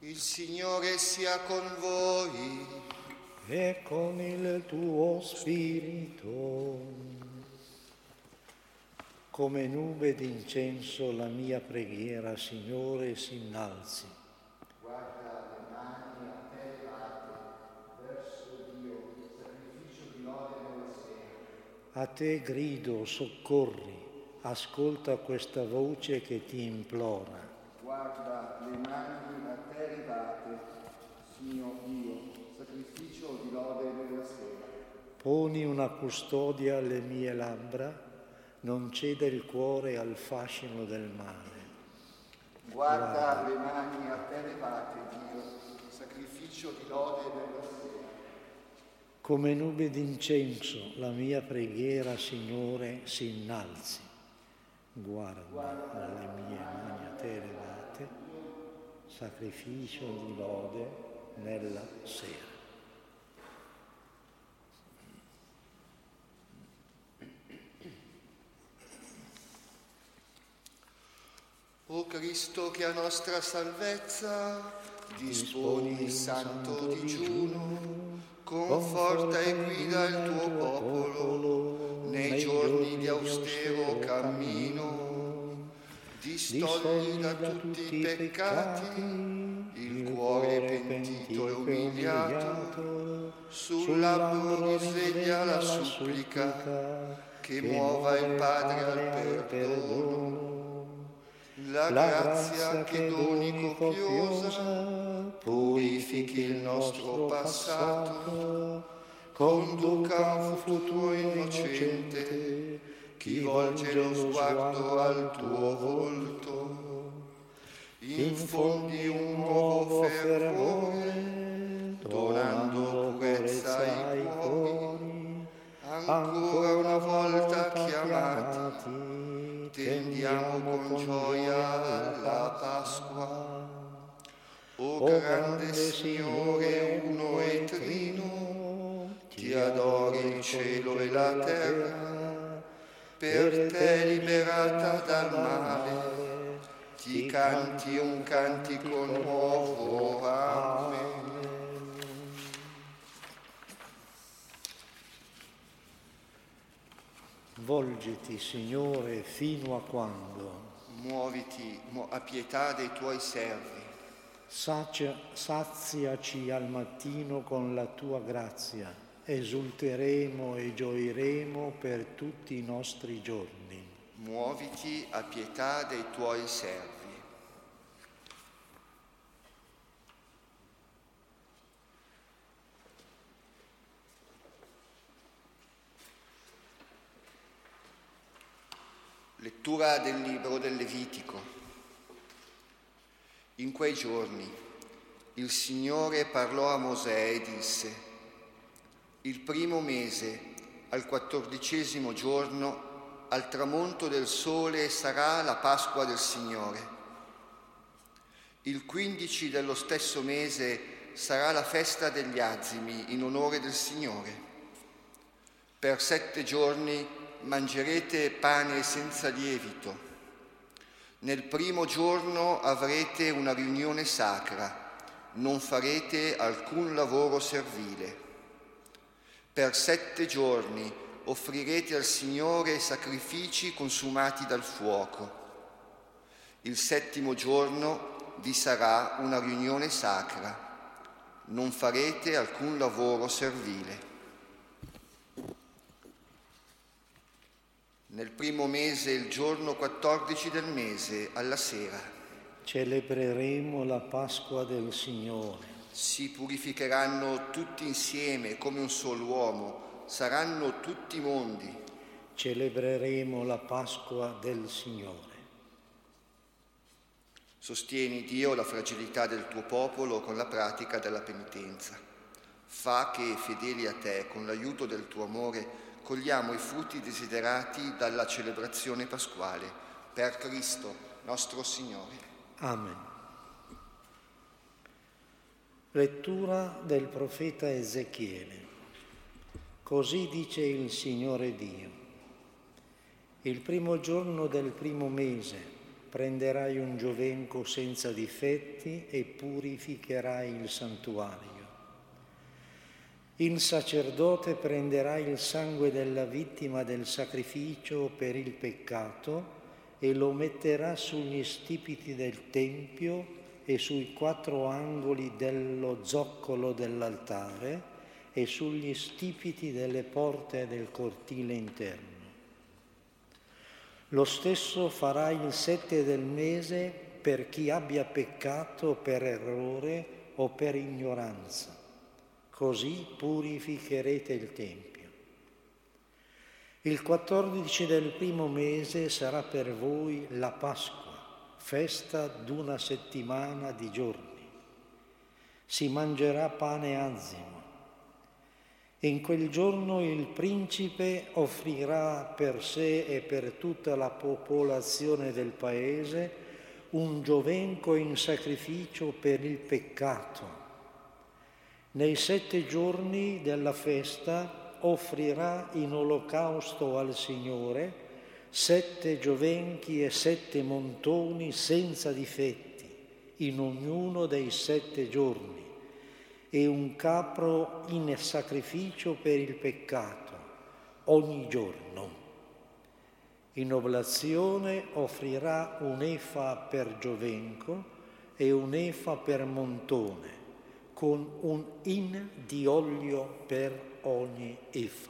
Il Signore sia con voi. E con il tuo spirito. Come nube d'incenso la mia preghiera, Signore, si innalzi. Guarda le mani a te levate verso Dio, sacrificio di lode nella sera. A te grido, soccorri, ascolta questa voce che ti implora. Guarda le mani a te levate, Signor Dio, sacrificio di lode nella sera. Poni una custodia alle mie labbra, non cede il cuore al fascino del male. Guarda le mani a te levate, Dio, sacrificio di lode nella sera. Come nube d'incenso la mia preghiera, Signore, si innalzi. Guarda le mie mani a te levate, sacrificio di lode nella sera. O Cristo, che a nostra salvezza disponi il santo digiuno, conforta e guida il tuo popolo nei giorni di austero cammino, distogli da tutti i peccati il cuore pentito e umiliato, sul labbro risveglia la supplica che muova il Padre al perdono. La grazia che doni copiosa purifichi il nostro passato, conduca a un futuro innocente chi volge lo sguardo al tuo volto. Infondi un nuovo fervore, donando purezza ai cuori, ancora una volta chiamati, tendiamo con gioia alla Pasqua. O grande Signore uno e trino, ti adori il cielo e la terra, per te liberata dal male, ti canti un cantico nuovo. Amen. Volgiti, Signore, fino a quando? Muoviti a pietà dei tuoi servi. Saziaci al mattino con la tua grazia, esulteremo e gioiremo per tutti i nostri giorni. Muoviti a pietà dei tuoi servi. Lettura del libro del Levitico. In quei giorni il Signore parlò a Mosè e disse: il primo mese, al 14° giorno, al tramonto del sole sarà la Pasqua del Signore. Il 15 dello stesso mese sarà la festa degli azimi in onore del Signore. Per 7 giorni mangerete pane senza lievito. Nel primo giorno avrete una riunione sacra, non farete alcun lavoro servile. Per 7 giorni offrirete al Signore sacrifici consumati dal fuoco. Il 7° giorno vi sarà una riunione sacra, non farete alcun lavoro servile. Nel primo mese, il giorno 14 del mese, alla sera, celebreremo la Pasqua del Signore. Si purificheranno tutti insieme come un solo uomo, saranno tutti mondi. Celebreremo la Pasqua del Signore. Sostieni, Dio, la fragilità del tuo popolo con la pratica della penitenza. Fa che, fedeli a te, con l'aiuto del tuo amore, cogliamo i frutti desiderati dalla celebrazione pasquale. Per Cristo, nostro Signore. Amen. Lettura del profeta Ezechiele. Così dice il Signore Dio. Il primo giorno del primo mese, prenderai un giovenco senza difetti e purificherai il santuario. Il sacerdote prenderà il sangue della vittima del sacrificio per il peccato e lo metterà sugli stipiti del Tempio e sui 4 angoli dello zoccolo dell'altare e sugli stipiti delle porte del cortile interno. Lo stesso farà il 7 del mese per chi abbia peccato per errore o per ignoranza. Così purificherete il Tempio. Il 14 del primo mese sarà per voi la Pasqua, festa d'1 settimana di giorni. Si mangerà pane azimo. In quel giorno il principe offrirà per sé e per tutta la popolazione del paese un giovenco in sacrificio per il peccato. Nei 7 giorni della festa offrirà in olocausto al Signore 7 giovenchi e 7 montoni senza difetti in ognuno dei 7 giorni e un capro in sacrificio per il peccato ogni giorno. In oblazione offrirà un'efa per giovenco e un'efa per montone, con un in di olio per ogni efa.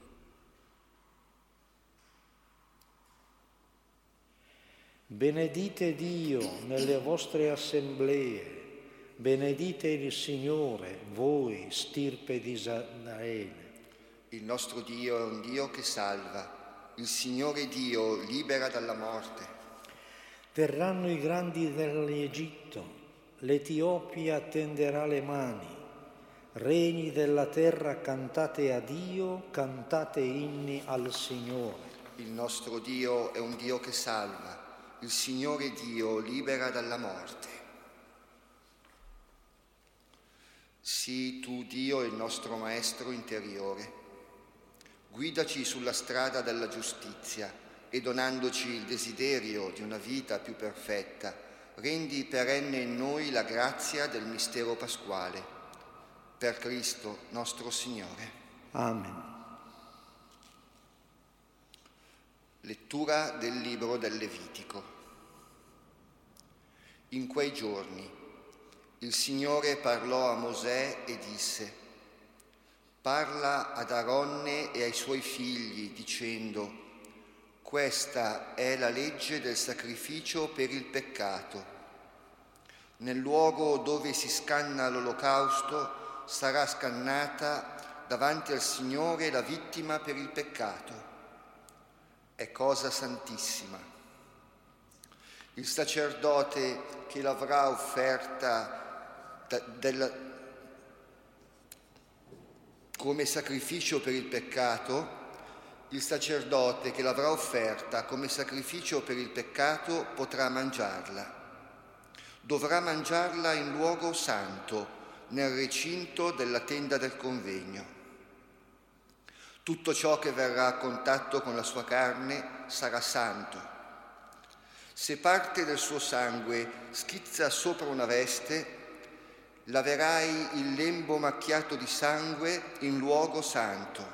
Benedite Dio nelle vostre assemblee, benedite il Signore, voi, stirpe di Israele. Il nostro Dio è un Dio che salva, il Signore Dio libera dalla morte. Verranno i grandi dell'Egitto, l'Etiopia tenderà le mani. Regni della terra, cantate a Dio, cantate inni al Signore. Il nostro Dio è un Dio che salva, il Signore Dio libera dalla morte. Sii tu, Dio, il nostro Maestro interiore. Guidaci sulla strada della giustizia e donandoci il desiderio di una vita più perfetta, rendi perenne in noi la grazia del mistero pasquale. Per Cristo nostro Signore. Amen. Lettura del libro del Levitico. In quei giorni il Signore parlò a Mosè e disse: parla ad Aronne e ai suoi figli, dicendo: questa è la legge del sacrificio per il peccato. Nel luogo dove si scanna l'olocausto sarà scannata davanti al Signore la vittima per il peccato. È cosa santissima. Il sacerdote che l'avrà offerta come sacrificio per il peccato, potrà mangiarla. Dovrà mangiarla in luogo santo, nel recinto della tenda del convegno. Tutto ciò che verrà a contatto con la sua carne sarà santo. Se parte del suo sangue schizza sopra una veste, laverai il lembo macchiato di sangue in luogo santo.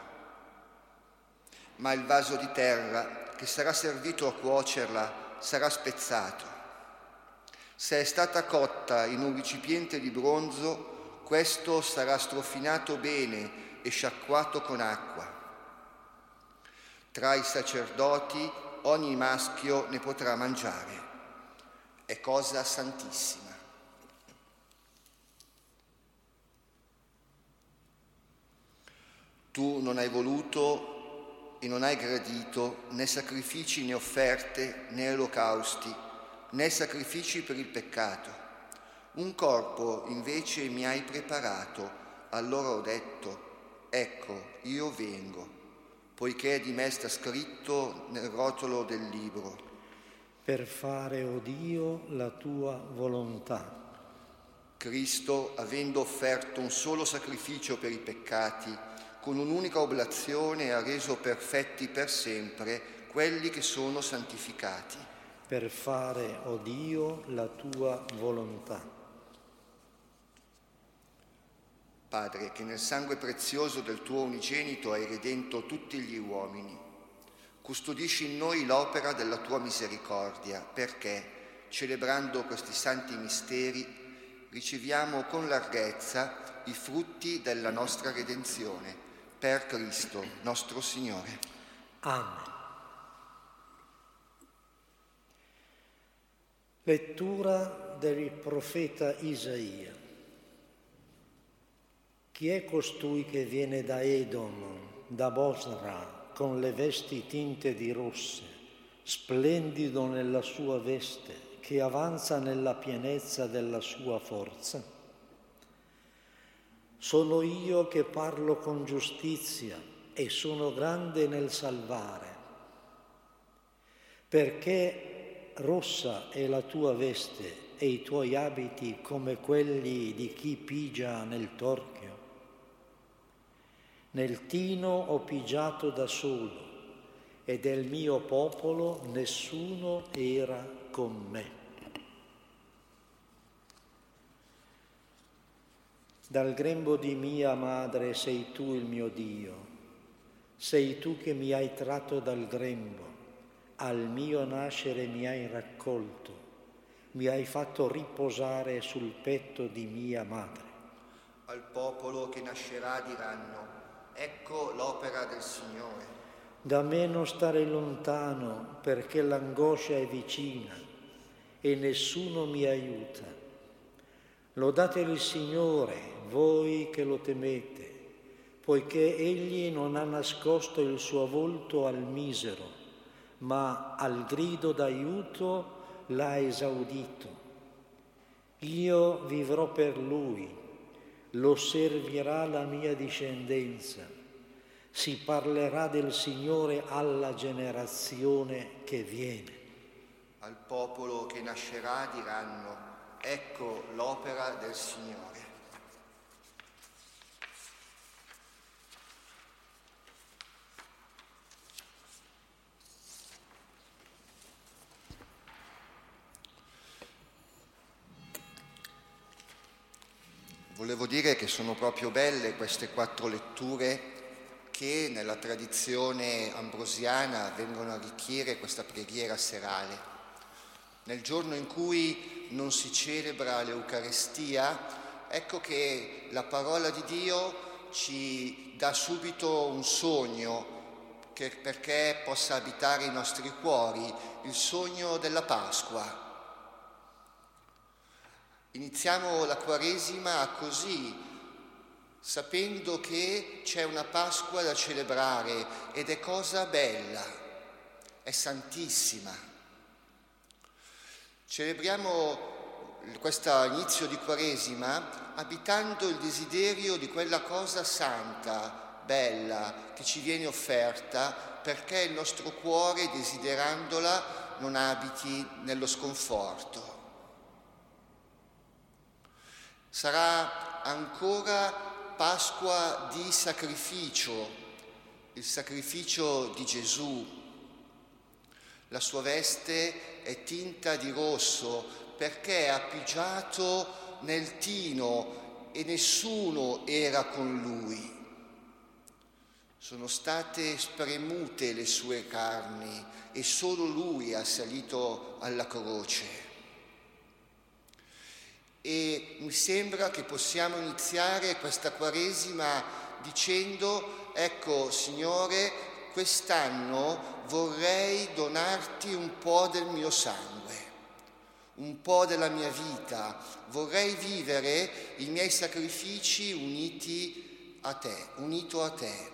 Ma il vaso di terra che sarà servito a cuocerla sarà spezzato. Se è stata cotta in un recipiente di bronzo, questo sarà strofinato bene e sciacquato con acqua. Tra i sacerdoti ogni maschio ne potrà mangiare. È cosa santissima. Tu non hai voluto e non hai gradito né sacrifici né offerte né olocausti né sacrifici per il peccato. Un corpo invece mi hai preparato. Allora ho detto: ecco, io vengo, poiché di me sta scritto nel rotolo del libro. Per fare, o Dio, la tua volontà. Cristo, avendo offerto un solo sacrificio per i peccati, con un'unica oblazione ha reso perfetti per sempre quelli che sono santificati. per fare, o Dio, la tua volontà. Padre, che nel sangue prezioso del tuo unigenito hai redento tutti gli uomini, custodisci in noi l'opera della tua misericordia, perché, celebrando questi santi misteri, riceviamo con larghezza i frutti della nostra redenzione, per Cristo nostro Signore. Amen. Lettura del profeta Isaia. Chi è costui che viene da Edom, da Bosra, con le vesti tinte di rosse, splendido nella sua veste, che avanza nella pienezza della sua forza? Sono io che parlo con giustizia e sono grande nel salvare. Perché rossa è la tua veste e i tuoi abiti come quelli di chi pigia nel torchio? Nel tino ho pigiato da solo e del mio popolo nessuno era con me. Dal grembo di mia madre sei tu il mio Dio, sei tu che mi hai tratto dal grembo, al mio nascere mi hai raccolto, mi hai fatto riposare sul petto di mia madre. Al popolo che nascerà diranno: ecco l'opera del Signore. Da me non stare lontano, perché l'angoscia è vicina e nessuno mi aiuta. Lodate il Signore, voi che lo temete, poiché Egli non ha nascosto il suo volto al misero, ma al grido d'aiuto l'ha esaudito. Io vivrò per Lui, lo servirà la mia discendenza. Si parlerà del Signore alla generazione che viene. Al popolo che nascerà diranno: ecco l'opera del Signore. Volevo dire che sono proprio belle queste 4 letture che nella tradizione ambrosiana vengono a arricchire questa preghiera serale. Nel giorno in cui non si celebra l'Eucarestia, ecco che la parola di Dio ci dà subito un sogno perché possa abitare i nostri cuori, il sogno della Pasqua. Iniziamo la Quaresima così, sapendo che c'è una Pasqua da celebrare ed è cosa bella, è santissima. Celebriamo questo inizio di Quaresima abitando il desiderio di quella cosa santa, bella, che ci viene offerta perché il nostro cuore, desiderandola, non abiti nello sconforto. Sarà ancora Pasqua di sacrificio, il sacrificio di Gesù. La sua veste è tinta di rosso perché è appoggiato nel tino e nessuno era con lui. Sono state spremute le sue carni e solo lui è salito alla croce. E mi sembra che possiamo iniziare questa Quaresima dicendo: ecco Signore, quest'anno vorrei donarti un po' del mio sangue, un po' della mia vita, vorrei vivere i miei sacrifici unito a te,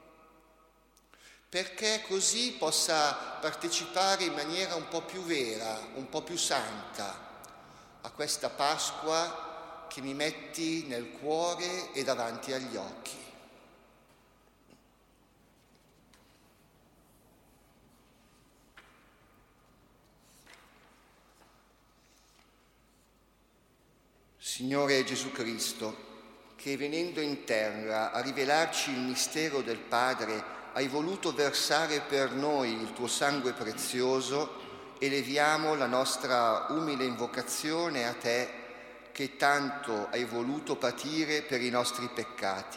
perché così possa partecipare in maniera un po' più vera, un po' più santa a questa Pasqua che mi metti nel cuore e davanti agli occhi. Signore Gesù Cristo, che venendo in terra a rivelarci il mistero del Padre hai voluto versare per noi il tuo sangue prezioso eleviamo la nostra umile invocazione a te, che tanto hai voluto patire per i nostri peccati.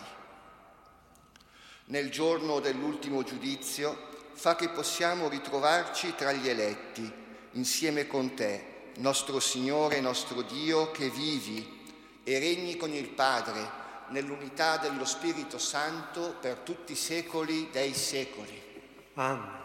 Nel giorno dell'ultimo giudizio, fa che possiamo ritrovarci tra gli eletti, insieme con te, nostro Signore e nostro Dio, che vivi e regni con il Padre nell'unità dello Spirito Santo per tutti i secoli dei secoli. Amen.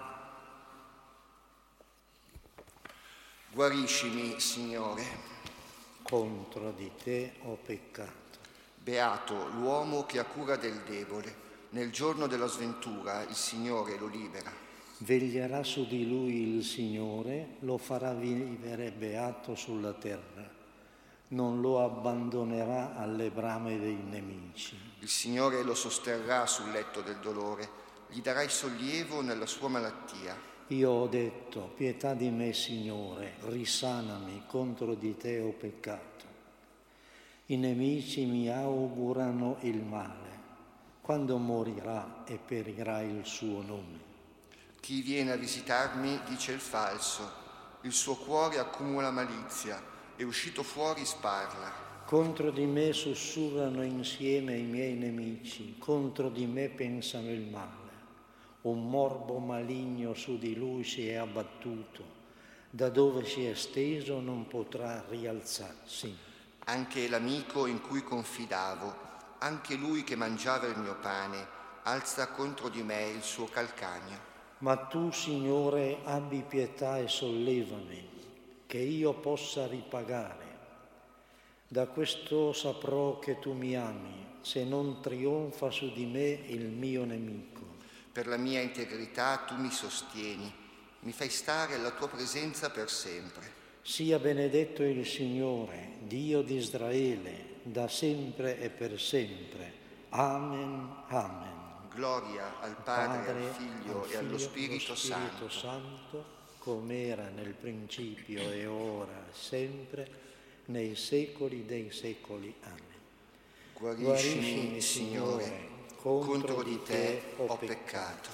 Guariscimi, Signore. Contro di te ho peccato. Beato l'uomo che ha cura del debole. Nel giorno della sventura il Signore lo libera. Veglierà su di lui il Signore, lo farà vivere beato sulla terra. Non lo abbandonerà alle brame dei nemici. Il Signore lo sosterrà sul letto del dolore, gli darai sollievo nella sua malattia. Io ho detto, pietà di me, Signore, risanami, contro di te ho peccato. I nemici mi augurano il male. Quando morirà e perirà il suo nome? Chi viene a visitarmi dice il falso, il suo cuore accumula malizia e uscito fuori sparla. Contro di me sussurrano insieme i miei nemici, contro di me pensano il male. Un morbo maligno su di lui si è abbattuto, da dove si è steso non potrà rialzarsi. Anche l'amico in cui confidavo, anche lui che mangiava il mio pane, alza contro di me il suo calcagno. Ma tu, Signore, abbi pietà e sollevami, che io possa ripagare. Da questo saprò che tu mi ami, se non trionfa su di me il mio nemico. Per la mia integrità tu mi sostieni, mi fai stare alla tua presenza per sempre. Sia benedetto il Signore, Dio di Israele, da sempre e per sempre. Amen, amen. Gloria al Padre, al Figlio e allo Spirito Santo, come era nel principio e ora e sempre, nei secoli dei secoli. Amen. Guariscimi, Signore, contro di te ho peccato.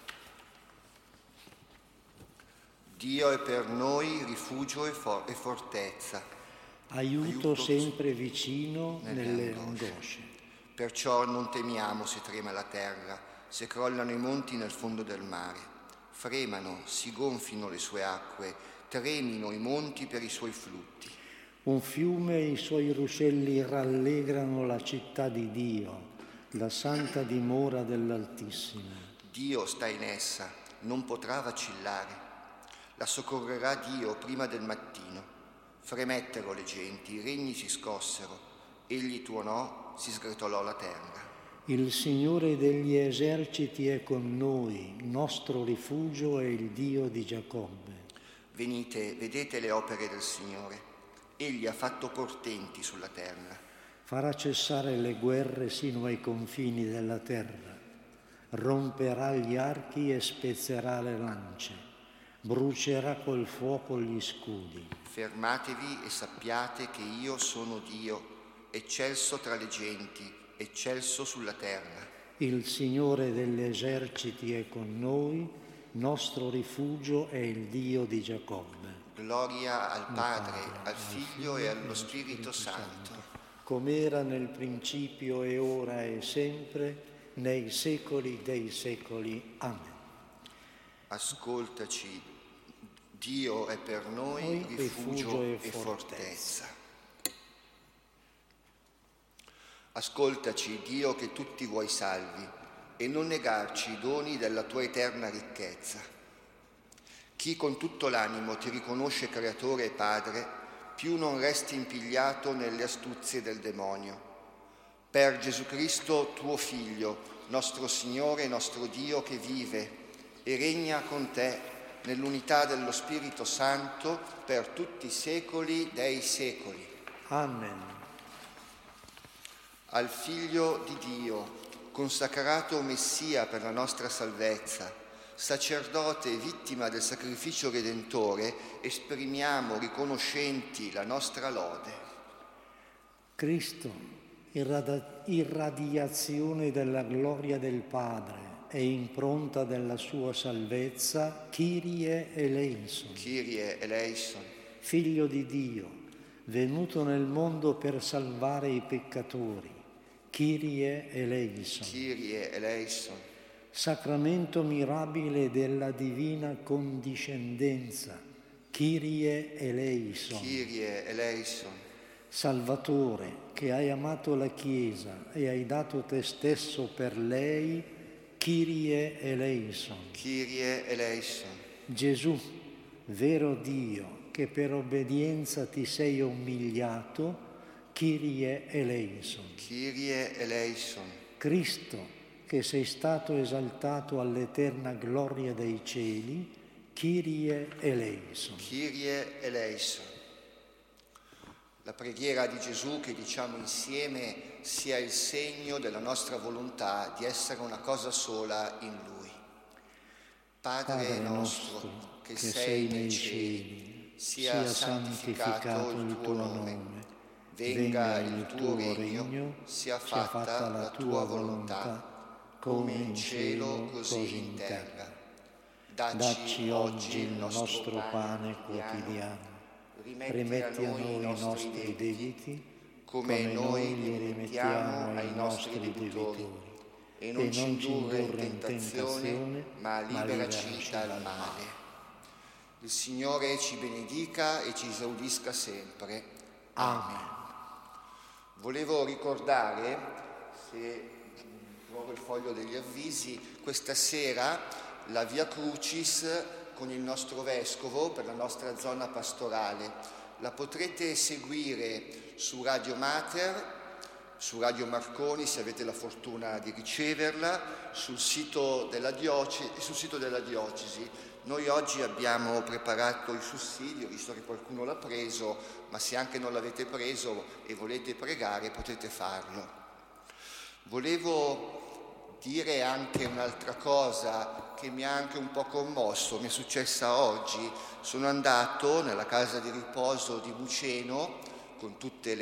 Dio è per noi rifugio e fortezza. Aiuto sempre vicino nelle angosce. Perciò non temiamo se trema la terra, se crollano i monti nel fondo del mare. Fremano, si gonfino le sue acque, tremino i monti per i suoi flutti. Un fiume e i suoi ruscelli rallegrano la città di Dio, la santa dimora dell'Altissimo. Dio sta in essa, non potrà vacillare. La soccorrerà Dio prima del mattino. Fremettero le genti, i regni si scossero. Egli tuonò, si sgretolò la terra. Il Signore degli eserciti è con noi, nostro rifugio è il Dio di Giacobbe. Venite, vedete le opere del Signore. Egli ha fatto portenti sulla terra. Farà cessare le guerre sino ai confini della terra. Romperà gli archi e spezzerà le lance. Brucerà col fuoco gli scudi. Fermatevi e sappiate che io sono Dio, eccelso tra le genti, eccelso sulla terra. Il Signore degli eserciti è con noi, nostro rifugio è il Dio di Giacobbe. Gloria al Padre, al Figlio e allo Spirito Santo. Come era nel principio e ora e sempre, nei secoli dei secoli. Amen. Ascoltaci, Dio è per noi rifugio e fortezza. Ascoltaci, Dio, che tutti vuoi salvi, e non negarci i doni della tua eterna ricchezza. Chi con tutto l'animo ti riconosce creatore e padre, più non resti impigliato nelle astuzie del demonio. Per Gesù Cristo, tuo Figlio, nostro Signore e nostro Dio, che vive e regna con te nell'unità dello Spirito Santo per tutti i secoli dei secoli. Amen. Al Figlio di Dio, consacrato Messia per la nostra salvezza, sacerdote e vittima del sacrificio redentore, esprimiamo riconoscenti la nostra lode. Cristo, irradiazione della gloria del Padre, e impronta della sua salvezza, Kyrie eleison. Kyrie eleison. Figlio di Dio, venuto nel mondo per salvare i peccatori, Kyrie eleison. Kyrie eleison. Sacramento mirabile della divina condiscendenza, Kyrie eleison. Kyrie eleison. Salvatore, che hai amato la Chiesa e hai dato te stesso per lei, Kyrie eleison. Kyrie eleison. Gesù, vero Dio, che per obbedienza ti sei umiliato, Kyrie eleison. Kyrie eleison. Cristo, che sei stato esaltato all'eterna gloria dei cieli, Kyrie eleison. Kyrie eleison. La preghiera di Gesù che diciamo insieme sia il segno della nostra volontà di essere una cosa sola in Lui. Padre nostro, che sei nei cieli, sia santificato il tuo nome, venga il tuo regno, sia fatta la tua volontà, come in cielo così in terra. Dacci oggi il nostro pane quotidiano. Rimetti a noi i nostri debiti, come noi li rimettiamo ai nostri debitori, e non ci indurre in tentazione, ma liberaci dal male. Il Signore ci benedica e ci esaudisca sempre. Amen. Volevo ricordare, se trovo il foglio degli avvisi, questa sera la Via Crucis con il nostro Vescovo per la nostra zona pastorale. La potrete seguire su Radio Mater, su Radio Marconi, se avete la fortuna di riceverla, sul sito della diocesi. Noi oggi abbiamo preparato il sussidio, visto che qualcuno l'ha preso, ma se anche non l'avete preso e volete pregare potete farlo. Volevo dire anche un'altra cosa che mi ha anche un po' commosso, mi è successa oggi. Sono andato nella casa di riposo di Muceno con tutte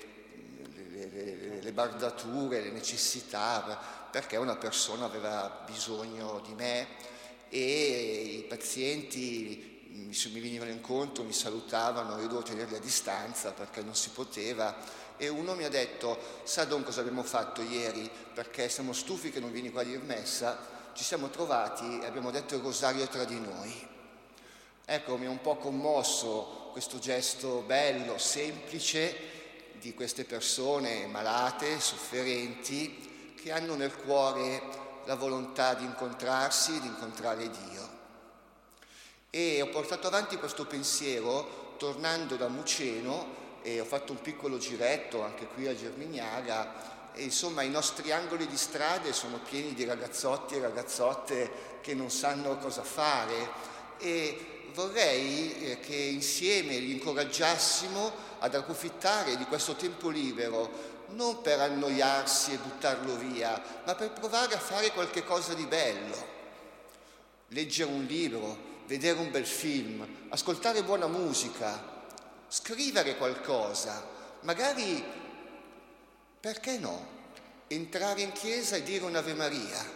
le bardature, le necessità, perché una persona aveva bisogno di me e i pazienti mi venivano incontro, mi salutavano, io dovevo tenerli a distanza perché non si poteva. E uno mi ha detto: sa Don cosa abbiamo fatto ieri? Perché siamo stufi che non vieni qua a dir messa, ci siamo trovati e abbiamo detto il rosario tra di noi. Ecco, mi ha un po' commosso questo gesto bello, semplice, di queste persone malate, sofferenti, che hanno nel cuore la volontà di incontrarsi, di incontrare Dio. E ho portato avanti questo pensiero tornando da Muceno e ho fatto un piccolo giretto anche qui a Germignaga e insomma i nostri angoli di strade sono pieni di ragazzotti e ragazzotte che non sanno cosa fare e vorrei che insieme li incoraggiassimo ad approfittare di questo tempo libero non per annoiarsi e buttarlo via, ma per provare a fare qualche cosa di bello, leggere un libro, vedere un bel film, ascoltare buona musica, scrivere qualcosa, magari, perché no, entrare in chiesa e dire un'Ave Maria.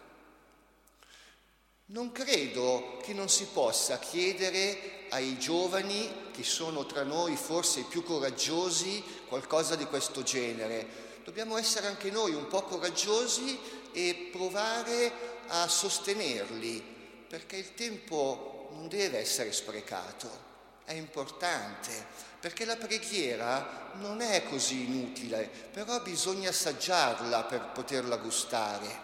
Non credo che non si possa chiedere ai giovani, che sono tra noi forse i più coraggiosi, qualcosa di questo genere. Dobbiamo essere anche noi un po' coraggiosi e provare a sostenerli, perché il tempo non deve essere sprecato. È importante, perché la preghiera non è così inutile, però bisogna assaggiarla per poterla gustare.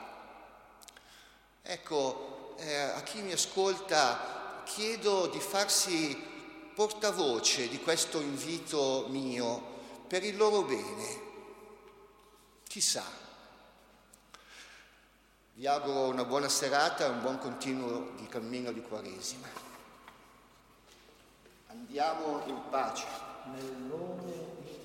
Ecco, a chi mi ascolta chiedo di farsi portavoce di questo invito mio per il loro bene. Chissà. Vi auguro una buona serata e un buon continuo di cammino di Quaresima. Andiamo in pace. Nel nome